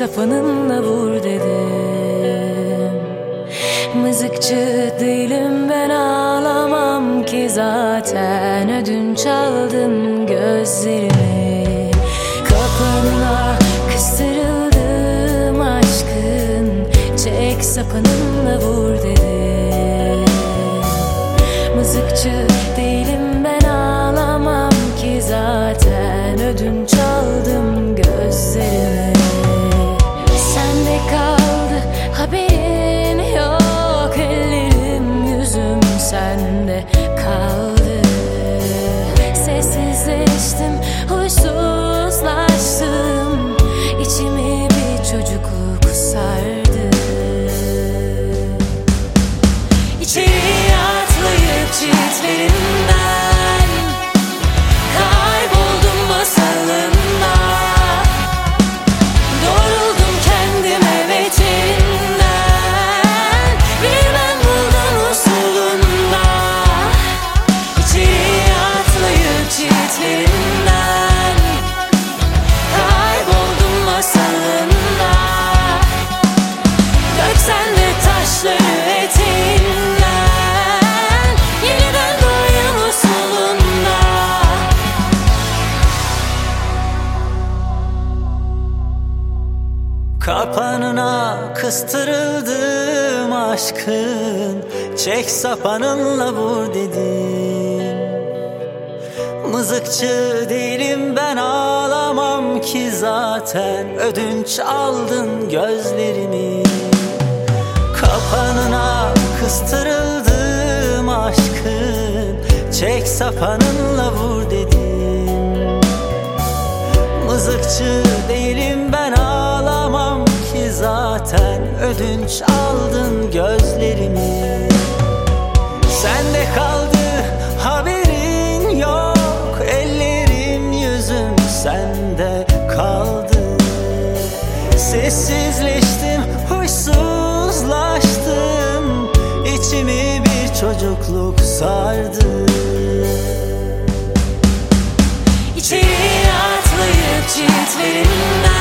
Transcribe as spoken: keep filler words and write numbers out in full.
sapanınla vur dedim. Mızıkçı değilim ben, ağlamam ki zaten. Ödünç aldın gözlerimi, kapanına kıstırıldım aşkın. Çek sapanınla vur dedim. Mızıkçı değilim ben, ağlamam ki zaten. Ödünç aldım gözlerimi. Sende kaldı haberin yok, ellerim yüzüm sende kaldı. Sessizleştim, huysuzlaştım, içimi bir çocukluk sardı. İçeriye atlayıp çitlerinden kayboldum masalında. Doğruldum kendime beterinden, bir ben buldum usulunda. İçeriye atlayıp çitlerinden kayboldum masalında. Döksen de taşları eteğinden, yeniden doğayım usulunda. Kapanına kıstırıldım aşkın. Çek sapanınla vur dedim. Mızıkçı değilim ben, ağlamam ki zaten. Ödünç aldın gözlerimi. Kapanına kıstırıldım aşkın. Çek sapanınla vur dedim. Mızıkçı değilim ben, ağlamam ki zaten. Ödünç aldın gözlerimi. Sende kaldı haberin yok, ellerim yüzüm sende kaldı. Sessizleştim, huysuzlaştım, içimi bir çocukluk sardı. İçeriye atlayıp çitlerinden